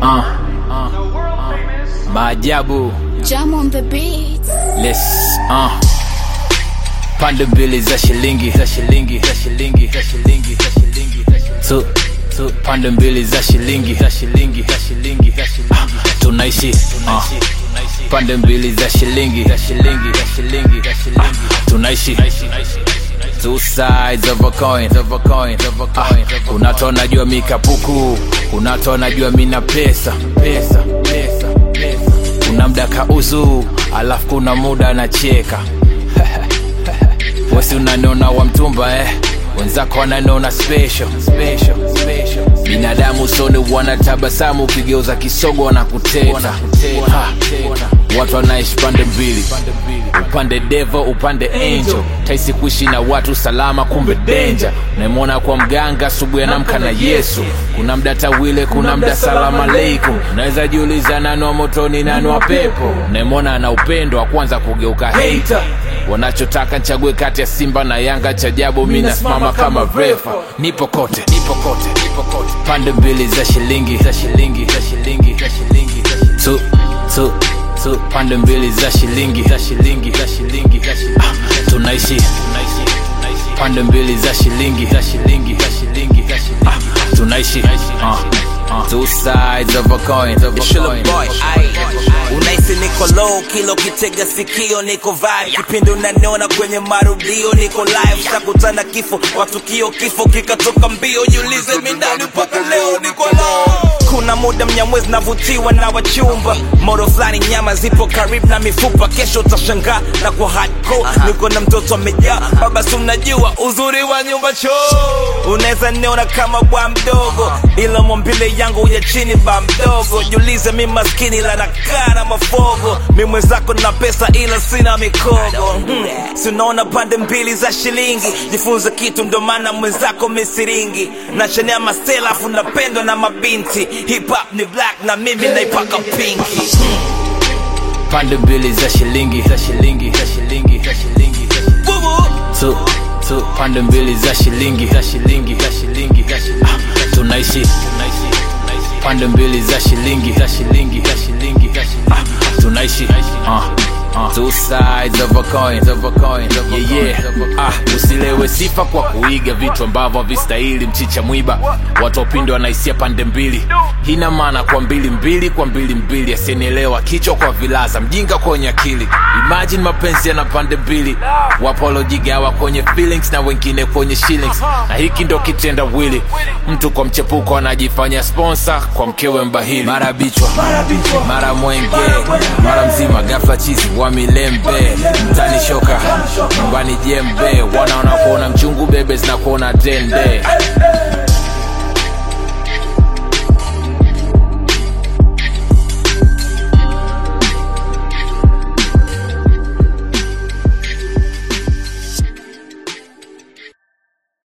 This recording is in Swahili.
Maajabu Jam on the beat. Let's pande mbili za shilingi tu pande mbili za shilingi tunaishi pande mbili za shilingi tunaishi two sides of a coin kunatona jua mikapuku kunatona jua mina pesa kuna mda kauzu alafu kuna muda nacheka wasi unanona wa mtumba wenzako wananona special binadamu soni wanatabasamu ukigeuza kisogo wanakuteta watu wanaishi pande mbili upande devil upande angel taisi kuishi na watu salama kumbe danger unaimwona kwa mganga asubuhi anamka na Yesu kuna mda tawile kuna mda salamu aleikum unaweza jiuliza nani wa motoni nani wa pepo unaimwona ana upendo wa kwanza kugeuka hater wanachotaka nchague kati ya Simba na Yanga chajabu mimi nasimama kama refa nipo kote pande mbili za shilingi tu pande mbili za shilingi tunaishi pande mbili za shilingi tunaishi two sides of a coin unaisi niko low kilo kitega sikio niko vibe kipindi unaniona kwenye marudio niko live takutana kifo watu kifo kikatoka mbio jiulize mindani mpaka leo niko low kuna muda mnyamwezi navutiwa na wachumba moro flani nyama zipo karibu na mifupa kesho utashangaa na kwa hardcore niko na mtoto amejaa baba si unajua uzuri wa nyumba choo unaweza niona kama bwa mdogo ila mwambile yangu ya chini ba mdogo jiulize mi maskini la nakaa na mafogo mi mwenzako na pesa ila sina mikogo si unaona pande mbili za shilingi jifunze kitu ndo maana mwenzako misiringi nachanea mastela afu napendwa na mabinti hip hop ni black na mimi naipaka pinki pande mbili za shilingi tu pande mbili za shilingi tunaishi pande mbili za shilingi tunaishi two sides of a coin usilewe sifa kwa kuiga vitu ambavyo havistahili mchicha mwiba watu wapinde wanaisia pande mbili hina maana kwa mbili asinielewa kichwa kwa vilaza mjinga kwenye akili imagine mapenzi yana pande mbili wapolojigawa kwenye feelings na wengine kwenye shillings na hiki ndo kitenda wili mtu kwa mchepuko anajifanya sponsor kwa mkewe mbahili mara bichwa mara mwenge mara mzima ghafla chizi wa milembe mtani shoka nyumbani jembe wanaona kuona mchungu bebe zinakuona tende